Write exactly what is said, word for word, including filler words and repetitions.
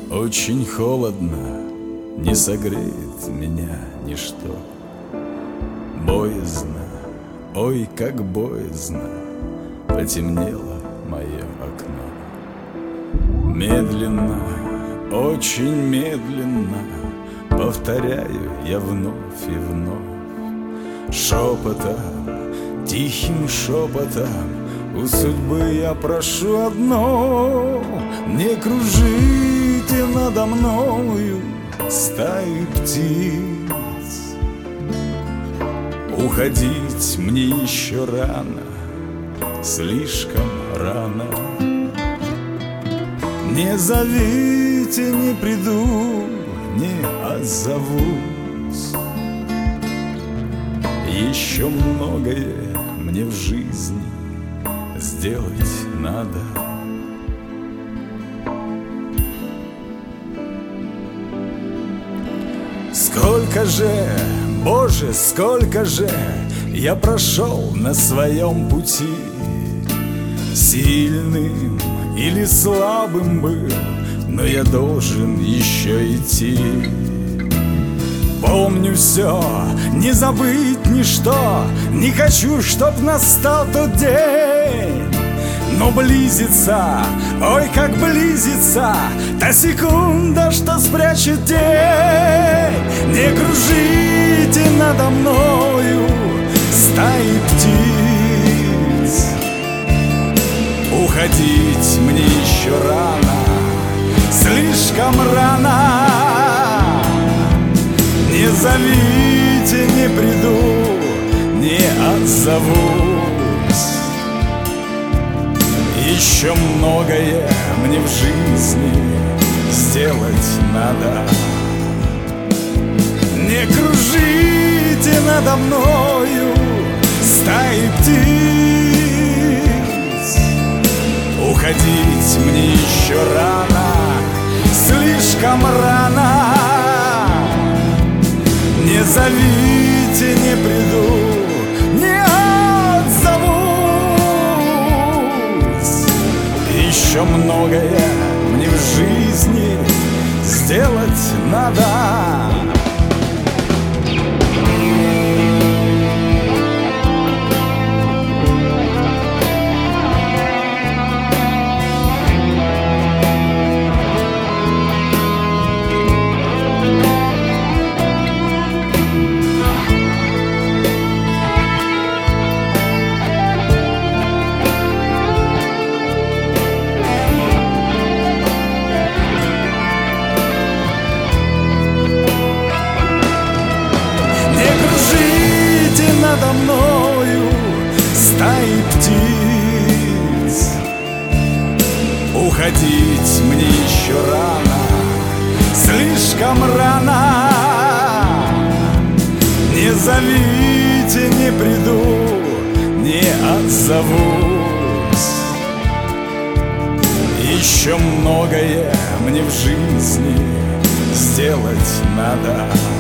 Очень холодно, не согреет меня ничто. Боязно, ой, как боязно, потемнело мое окно. Медленно, очень медленно повторяю я вновь и вновь. Шепотом, тихим шепотом у судьбы я прошу одно: не кружите надо мною стаи птиц. Уходить мне еще рано, слишком рано. Не зовите, не приду, не отзовусь. Еще многое мне в жизни сделать надо. Сколько же, Боже, сколько же я прошел на своем пути. Сильным или слабым был, но я должен еще идти. Помню все, не забыть ничто, не хочу, чтоб настал тот день. Но близится, ой, как близится та секунда, что спрячет день. Не кружите надо мною стаи птиц. Уходить мне еще рано, слишком рано. Не зовите, не приду, не отзовусь. Еще многое мне в жизни сделать надо. Не кружите надо мною стаи птиц. Уходить мне еще рано, слишком рано. Не зовите, не приду, не отзовусь. Еще многое мне в жизни сделать надо. Надо мною стаи птиц. Уходить мне еще рано, слишком рано. Не зовите, не приду, не отзовусь. Еще многое мне в жизни сделать надо.